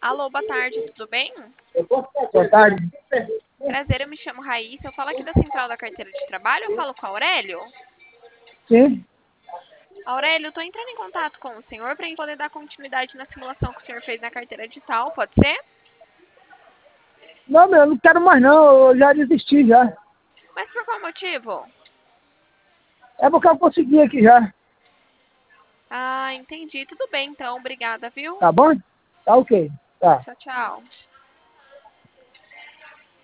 Alô, boa tarde, tudo bem? Boa tarde. Prazer, eu me chamo Raíssa, eu falo aqui da Central da Carteira de Trabalho, eu falo com o Aurélio. Sim. Aurélio, eu tô entrando em contato com o senhor para poder dar continuidade na simulação que o senhor fez na carteira digital, pode ser? Não, meu, eu não quero mais não, eu já desisti já. Mas por qual motivo? É porque eu consegui aqui já, Ah, entendi, tudo bem então, obrigada, viu? tá bom? Tá ok, tá. Tchau, tchau.